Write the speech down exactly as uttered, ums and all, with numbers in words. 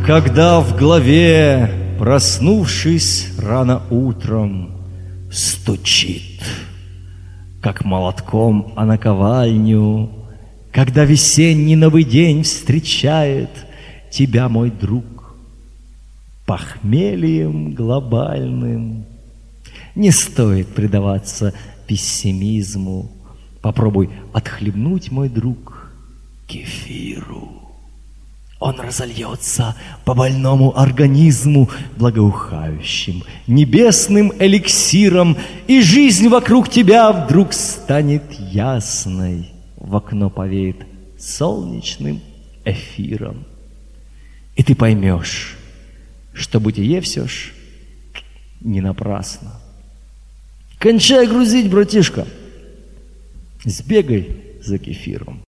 Когда в голове, проснувшись рано утром, стучит, как молотком о наковальню, когда весенний новый день встречает тебя, мой друг, похмельем глобальным, не стоит предаваться пессимизму. Попробуй отхлебнуть, мой друг, кефиру. Он разольется по больному организму благоухающим небесным эликсиром, и жизнь вокруг тебя вдруг станет ясной, в окно повеет солнечным эфиром. И ты поймешь, что бытие все ж не напрасно. Кончай грузить, братишка, сбегай за кефиром.